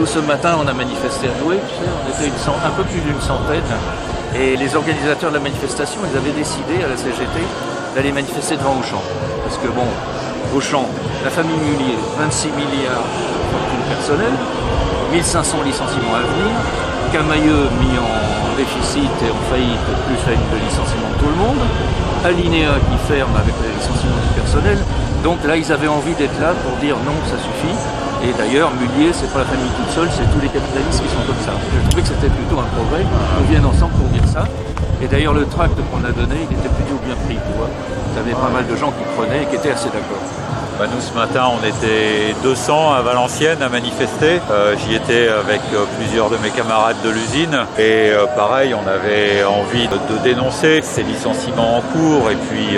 Nous, ce matin, on a manifesté à Douai, tu sais, on était un peu plus d'une centaine. Et les organisateurs de la manifestation, ils avaient décidé à la CGT d'aller manifester devant Auchan. Parce que bon, Auchan, la famille Mullier, 26 milliards de fortune personnelle, 1500 licenciements à venir, Camailleux mis en déficit et en faillite, plus faillite de licenciement de tout le monde, Alinéa qui ferme avec les licenciements du personnel. Donc là, ils avaient envie d'être là pour dire non, ça suffit. Et d'ailleurs, Mullier, c'est pas la famille toute seule, c'est tous les capitalistes qui sont comme ça. J'ai trouvé que c'était plutôt un progrès qu'on vienne ensemble pour dire ça. Et d'ailleurs, le tract qu'on a donné, il était plutôt bien pris, tu vois. Il y avait pas mal de gens qui prenaient et qui étaient assez d'accord. Nous, ce matin, on était 200 à Valenciennes à manifester. J'y étais avec plusieurs de mes camarades de l'usine. Et pareil, on avait envie de dénoncer ces licenciements en cours.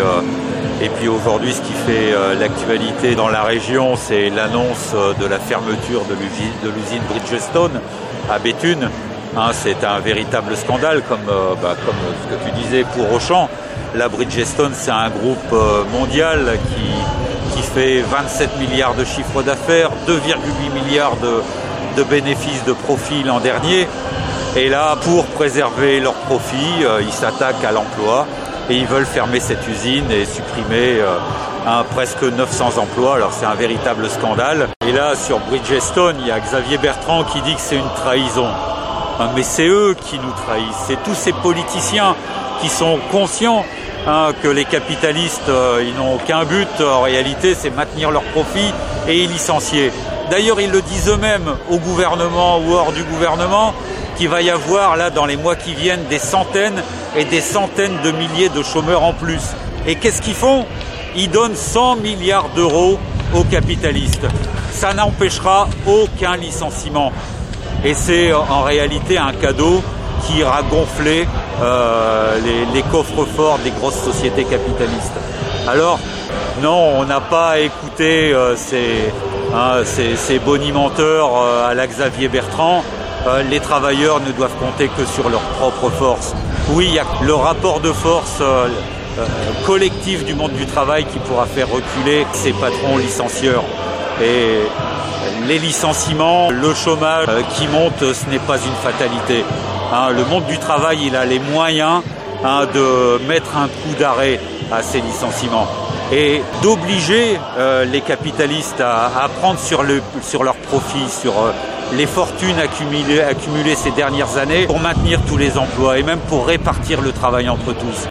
Et puis aujourd'hui, ce qui fait l'actualité dans la région, c'est l'annonce de la fermeture de l'usine Bridgestone à Béthune. C'est un véritable scandale, comme ce que tu disais pour Auchan. La Bridgestone, c'est un groupe mondial qui fait 27 milliards de chiffre d'affaires, 2,8 milliards de bénéfices de profit l'an dernier. Et là, pour préserver leurs profits, ils s'attaquent à l'emploi et ils veulent fermer cette usine et supprimer presque 900 emplois. Alors c'est un véritable scandale. Et là, sur Bridgestone, il y a Xavier Bertrand qui dit que c'est une trahison. Mais c'est eux qui nous trahissent. C'est tous ces politiciens qui sont conscients que les capitalistes, ils n'ont aucun but. En réalité, c'est maintenir leurs profits et y licencier. D'ailleurs, ils le disent eux-mêmes au gouvernement ou hors du gouvernement, qu'il va y avoir là dans les mois qui viennent des centaines et des centaines de milliers de chômeurs en plus. Et qu'est-ce qu'ils font? Ils donnent 100 milliards d'euros aux capitalistes. Ça n'empêchera aucun licenciement. Et c'est en réalité un cadeau qui ira gonfler les coffres-forts des grosses sociétés capitalistes. Alors, non, on n'a pas écouté ces bonimenteurs à la Xavier Bertrand. Les travailleurs ne doivent compter que sur leur propre force. Oui, il y a le rapport de force collectif du monde du travail qui pourra faire reculer ces patrons licencieurs. Et les licenciements, le chômage qui monte, ce n'est pas une fatalité. Le monde du travail, il a les moyens de mettre un coup d'arrêt à ces licenciements et d'obliger les capitalistes à prendre sur leurs profits, sur les fortunes accumulées ces dernières années pour maintenir tous les emplois et même pour répartir le travail entre tous.